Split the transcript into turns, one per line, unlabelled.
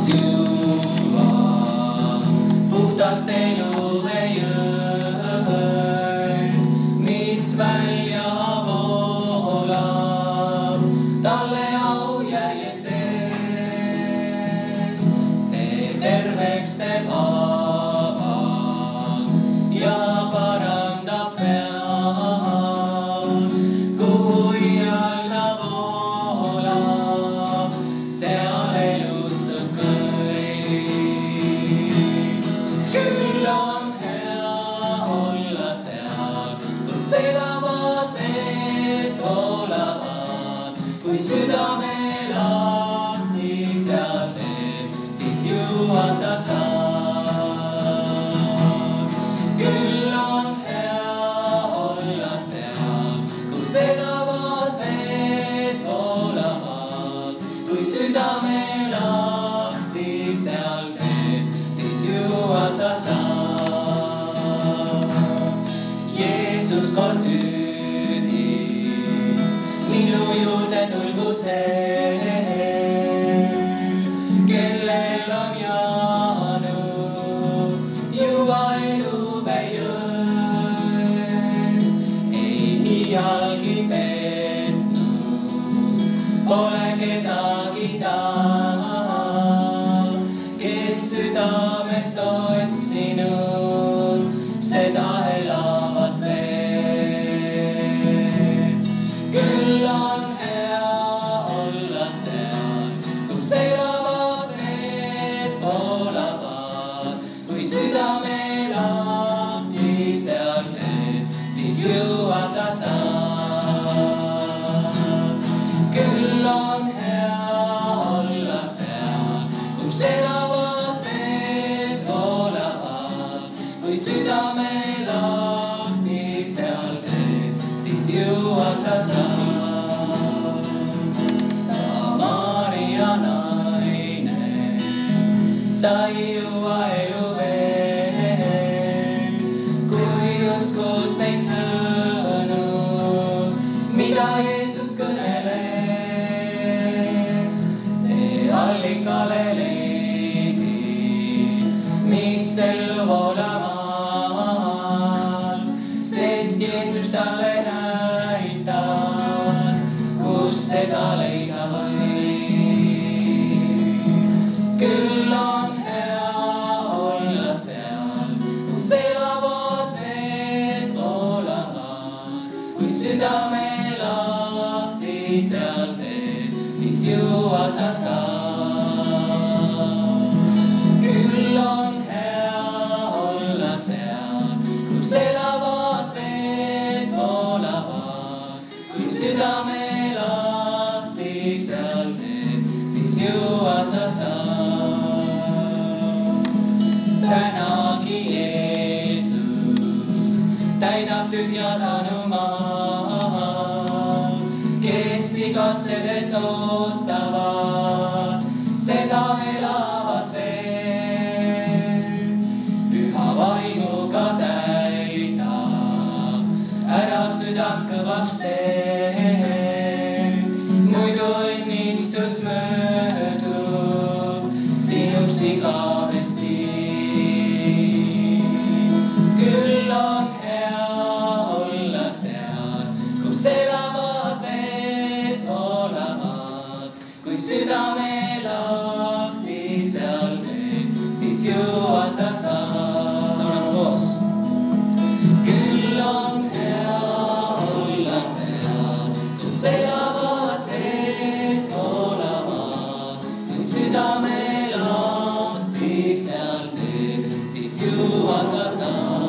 juua puhtast eluve jõest, mis välja voolab talle aujärjest ees. See terveks teeb haavad ja parandab pead, kuhu iialda voolab, seal elustub kõik. Küll on hea olla seal, kus elavad veed voolavad, kui südame lahti seal teed, siis juua sa saad. Küll on hea olla seal, kus elavad veed voolavad, kui südame lahti seal teed, siis juua sa saad. Jeesus kord hüüdis, minu juurde tulgu see, kellel on janu juua eluvee jõest. Ei iialgi petnud, pole kedagi taha, kes südamest otsinud seda elavat veed. Küll on hea olla seal, kus elavad veed voolavad, kui südame lahti seal teed, siis juua sa saad. Küll on hea olla seal, kus elavad veed voolavad, kui südame lahti seal teed, siis juua sa saad. Samaria naine sai juua eluveest, kui uskus neid sõnu, mida Jeesus kõneles. Tee allikale leidis, mis ellu voolamas, sest Jeesus talle näitas, kus seda leida võib. Küll on hea olla seal, kus elavad veed voolavad, kui südame lahti seal teed, siis juua sa saad. Küll on hea olla seal, kus elavad veed voolavad, kui südame lahti seal teed, siis juua sa saad. Tänagi Jeesus täidab tühja tanumaa, kes igatsedes ootavad seda elavat veed. Püha vaimuga täidab, ära südant kõvaks tee, muidu õnnistus möödub sinust igavesti. Küll on hea olla seal, kus elavad veed voolavad, kui südame lahti seal teed, siis juua sa saad. Oleme koos. Küll on hea olla seal, kus elavad veed voolavad, kui südame lahti seal teed, siis juua sa saad.